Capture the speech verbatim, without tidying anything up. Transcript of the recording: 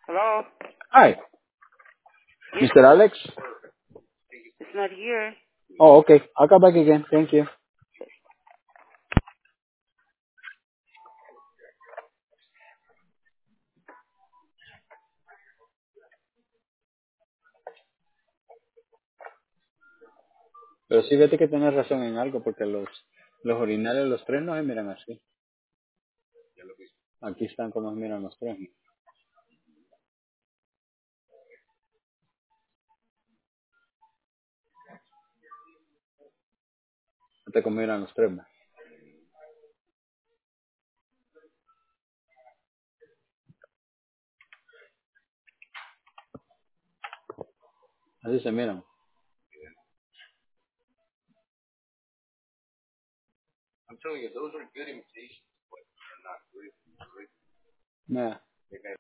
Hello? Hi, Yes, mister Alex. it's not here. Oh, okay. I'll come back again. Thank you. Pero sí, vete que tienes razón en algo, porque los, los orinales, los tres no se miran así. Aquí están como se miran los tres. Fíjate cómo miran los tres, ¿va? Así se miran. Mira.